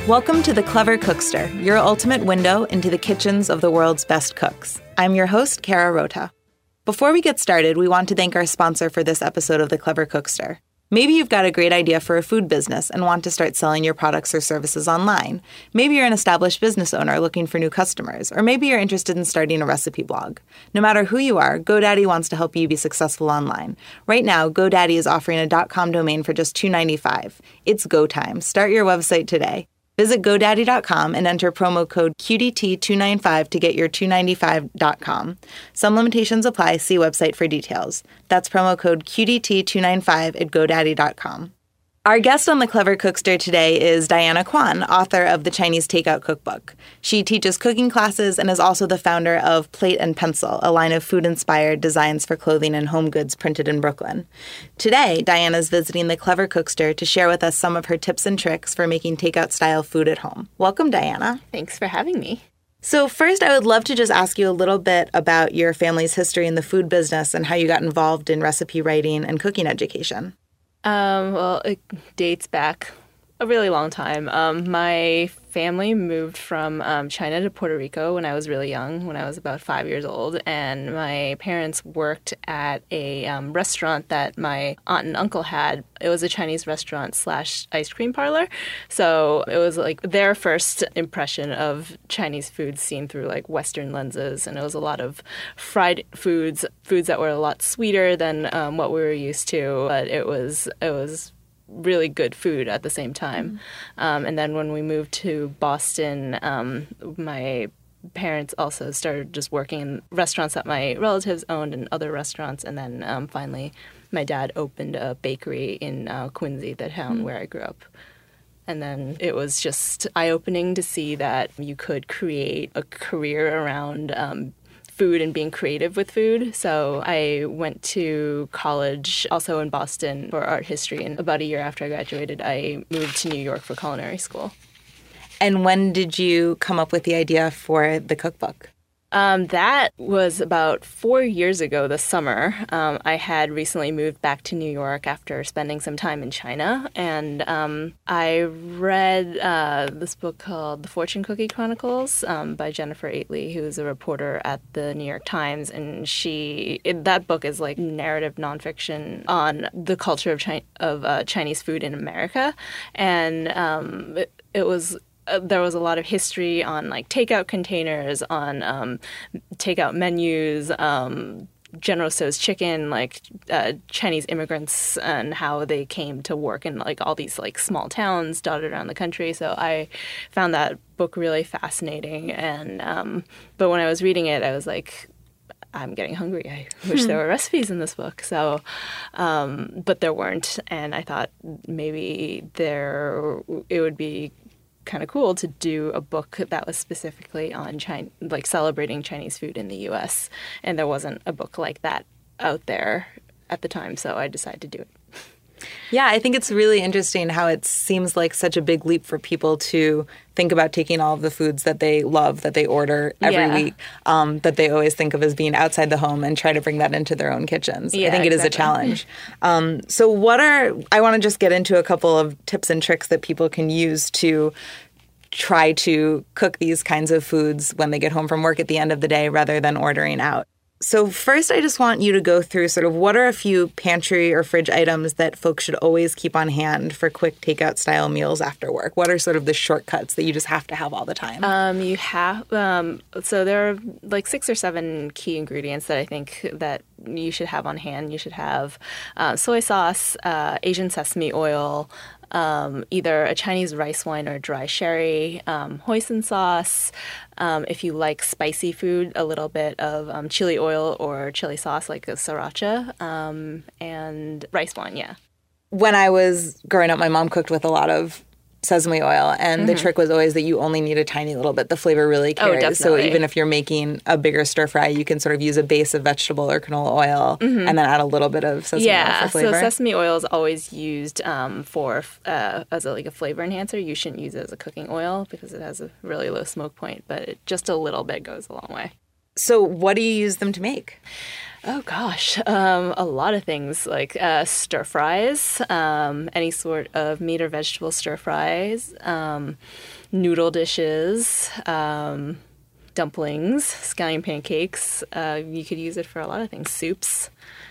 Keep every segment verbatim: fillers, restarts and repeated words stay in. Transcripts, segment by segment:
Welcome to The Clever Cookster, your ultimate window into the kitchens of the world's best cooks. I'm your host, Kara Rota. Before we get started, we want to thank our sponsor for this episode of The Clever Cookster. Maybe you've got a great idea for a food business and want to start selling your products or services online. Maybe you're an established business owner looking for new customers, or maybe you're interested in starting a recipe blog. No matter who you are, GoDaddy wants to help you be successful online. Right now, GoDaddy is offering a .com domain for just two dollars and ninety-five cents. It's go time. Start your website today. Visit GoDaddy dot com and enter promo code Q D T two ninety-five to get your two ninety-five dot com. Some limitations apply. See website for details. That's promo code Q D T two ninety-five at GoDaddy dot com. Our guest on The Clever Cookster today is Diana Quan, author of the Chinese Takeout Cookbook. She teaches cooking classes and is also the founder of Plate and Pencil, a line of food-inspired designs for clothing and home goods printed in Brooklyn. Today, Diana is visiting The Clever Cookster to share with us some of her tips and tricks for making takeout-style food at home. Welcome, Diana. Thanks for having me. So first, I would love to just ask you a little bit about your family's history in the food business and how you got involved in recipe writing and cooking education. Um, well, it dates back a really long time. Um, my family moved from um, China to Puerto Rico when I was really young, when I was about five years old. And my parents worked at a um, restaurant that my aunt and uncle had. It was a Chinese restaurant slash ice cream parlor. So it was like their first impression of Chinese food seen through like Western lenses. And it was a lot of fried foods, foods that were a lot sweeter than um, what we were used to. But it was, it was really good food at the same time. Mm-hmm. Um, and then when we moved to Boston, um, my parents also started just working in restaurants that my relatives owned and other restaurants. And then um, finally, my dad opened a bakery in uh, Quincy, the town mm-hmm. where I grew up. And then it was just eye-opening to see that you could create a career around um, food and being creative with food. So I went to college also in Boston for art history. And about a year after I graduated, I moved to New York for culinary school. And when did you come up with the idea for the cookbook? Um, that was about four years ago this summer. Um, I had recently moved back to New York after spending some time in China. And um, I read uh, this book called The Fortune Cookie Chronicles um, by Jennifer Aitley, who's a reporter at the New York Times. And she, it, that book is like narrative nonfiction on the culture of, Chi- of uh, Chinese food in America. And um, it, it was... Uh, there was a lot of history on like takeout containers, on um, takeout menus, um, General Tso's chicken, like uh, Chinese immigrants and how they came to work in like all these like small towns dotted around the country. So I found that book really fascinating. And um, but when I was reading it, I was like, I'm getting hungry. I wish there were recipes in this book. So, um, but there weren't, and I thought maybe there it would be kind of cool to do a book that was specifically on China, like celebrating Chinese food in the U S. And there wasn't a book like that out there at the time, so I decided to do it. Yeah, I think it's really interesting how it seems like such a big leap for people to think about taking all of the foods that they love, that they order every yeah. week, um, that they always think of as being outside the home and try to bring that into their own kitchens. Yeah, I think it exactly. is a challenge. Um, so what are, I want to just get into a couple of tips and tricks that people can use to try to cook these kinds of foods when they get home from work at the end of the day rather than ordering out. So first, I just want you to go through sort of what are a few pantry or fridge items that folks should always keep on hand for quick takeout style meals after work? What are sort of the shortcuts that you just have to have all the time? Um, you have, um, so there are like six or seven key ingredients that I think that you should have on hand. You should have uh, soy sauce, uh, Asian sesame oil, Um, either a Chinese rice wine or dry sherry, um, hoisin sauce. Um, if you like spicy food, a little bit of um, chili oil or chili sauce like a sriracha, um, and rice wine, yeah. When I was growing up, my mom cooked with a lot of sesame oil, and mm-hmm. the trick was always that you only need a tiny little bit. The flavor really carries. Oh, definitely. So even if you're making a bigger stir fry, you can sort of use a base of vegetable or canola oil mm-hmm. and then add a little bit of sesame yeah, oil for flavor. So sesame oil is always used um, for uh, as a, like a flavor enhancer. You shouldn't use it as a cooking oil because it has a really low smoke point, but it, just a little bit goes a long way. So what do you use them to make? Oh, gosh. Um, a lot of things like uh, stir fries, um, any sort of meat or vegetable stir fries, um, noodle dishes, um, dumplings, scallion pancakes. Uh, you could use it for a lot of things. Soups,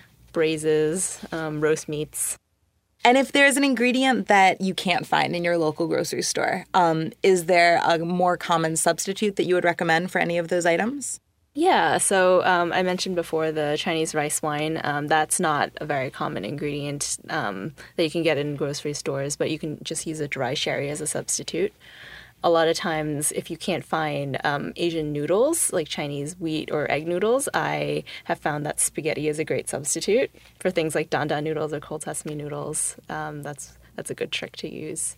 braises, um, roast meats. And if there's an ingredient that you can't find in your local grocery store, um, is there a more common substitute that you would recommend for any of those items? Yeah, so um, I mentioned before the Chinese rice wine. Um, that's not a very common ingredient um, that you can get in grocery stores, but you can just use a dry sherry as a substitute. A lot of times, if you can't find um, Asian noodles, like Chinese wheat or egg noodles, I have found that spaghetti is a great substitute for things like dan dan noodles or cold sesame noodles. Um, that's that's a good trick to use.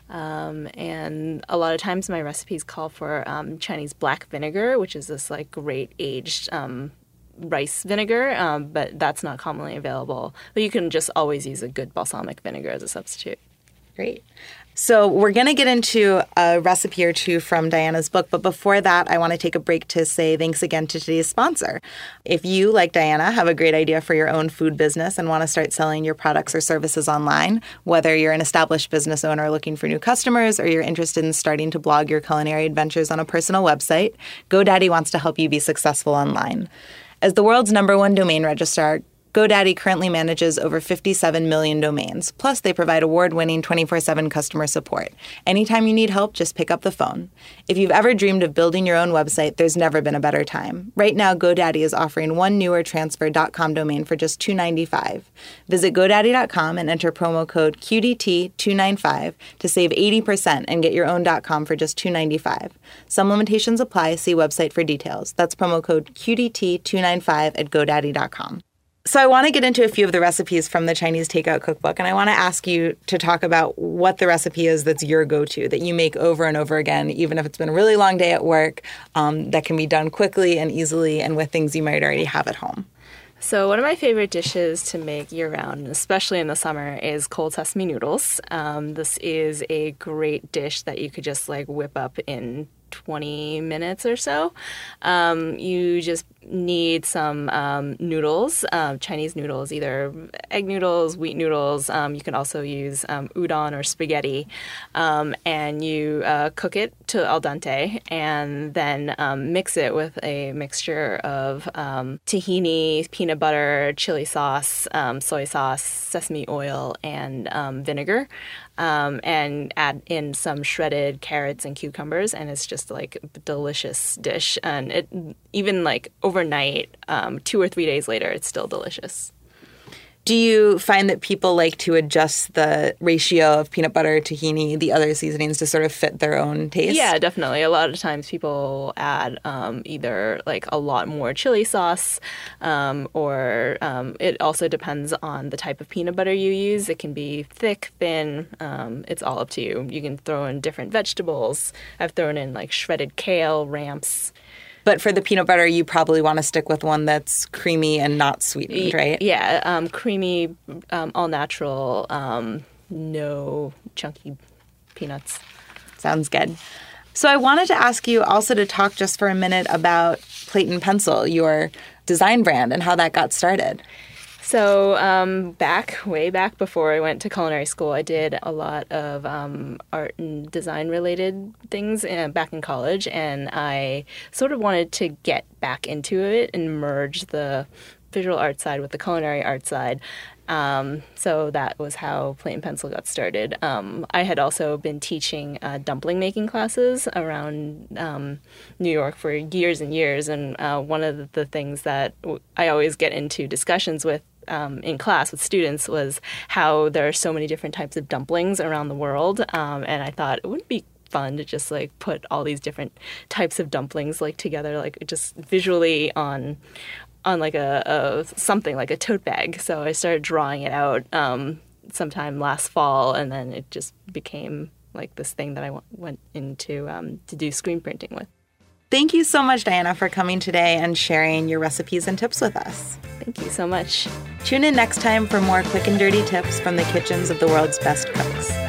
Um, and a lot of times my recipes call for um, Chinese black vinegar, which is this like great aged um, rice vinegar, um, but that's not commonly available. But you can just always use a good balsamic vinegar as a substitute. Great. So we're going to get into a recipe or two from Diana's book, but before that, I want to take a break to say thanks again to today's sponsor. If you, like Diana, have a great idea for your own food business and want to start selling your products or services online, whether you're an established business owner looking for new customers or you're interested in starting to blog your culinary adventures on a personal website, GoDaddy wants to help you be successful online. As the world's number one domain registrar, GoDaddy currently manages over fifty-seven million domains. Plus, they provide award-winning twenty-four seven customer support. Anytime you need help, just pick up the phone. If you've ever dreamed of building your own website, there's never been a better time. Right now, GoDaddy is offering one newer transfer dot com domain for just two dollars and ninety-five cents. Visit GoDaddy dot com and enter promo code Q D T two ninety-five to save eighty percent and get your own .com for just two dollars and ninety-five cents. Some limitations apply. See website for details. That's promo code Q D T two ninety-five at GoDaddy dot com. So I want to get into a few of the recipes from the Chinese Takeout Cookbook, and I want to ask you to talk about what the recipe is that's your go-to, that you make over and over again, even if it's been a really long day at work, um, that can be done quickly and easily and with things you might already have at home. So one of my favorite dishes to make year-round, especially in the summer, is cold sesame noodles. Um, this is a great dish that you could just like whip up in twenty minutes or so. Um, you just need some um, noodles, uh, Chinese noodles, either egg noodles, wheat noodles. Um, you can also use um, udon or spaghetti. Um, and you uh, cook it to al dente and then um, mix it with a mixture of um, tahini, peanut butter, chili sauce, um, soy sauce, sesame oil, and um, vinegar. Um, and add in some shredded carrots and cucumbers, and it's just like a delicious dish. And it even like overnight, um, two or three days later, it's still delicious. Do you find that people like to adjust the ratio of peanut butter, tahini, the other seasonings to sort of fit their own taste? Yeah, definitely. A lot of times people add um, either like a lot more chili sauce um, or um, it also depends on the type of peanut butter you use. It can be thick, thin. Um, it's all up to you. You can throw in different vegetables. I've thrown in like shredded kale, ramps. But for the peanut butter, you probably want to stick with one that's creamy and not sweetened, right? Yeah, um, creamy, um, all natural, um, no chunky peanuts. Sounds good. So I wanted to ask you also to talk just for a minute about Plate and Pencil, your design brand, and how that got started. So um, back, way back before I went to culinary school, I did a lot of um, art and design related things uh, back in college, and I sort of wanted to get back into it and merge the visual art side with the culinary art side. Um, so that was how Plate and Pencil got started. Um, I had also been teaching uh, dumpling making classes around um, New York for years and years, and uh, one of the things that I always get into discussions with Um, in class with students was how there are so many different types of dumplings around the world, um, and I thought it would be fun to just like put all these different types of dumplings like together, like just visually on on like a, a something like a tote bag. So I started drawing it out um, sometime last fall, and then it just became like this thing that I w- went into um, to do screen printing with. Thank you so much, Diana, for coming today and sharing your recipes and tips with us. Thank you so much. Tune in next time for more quick and dirty tips from the kitchens of the world's best cooks.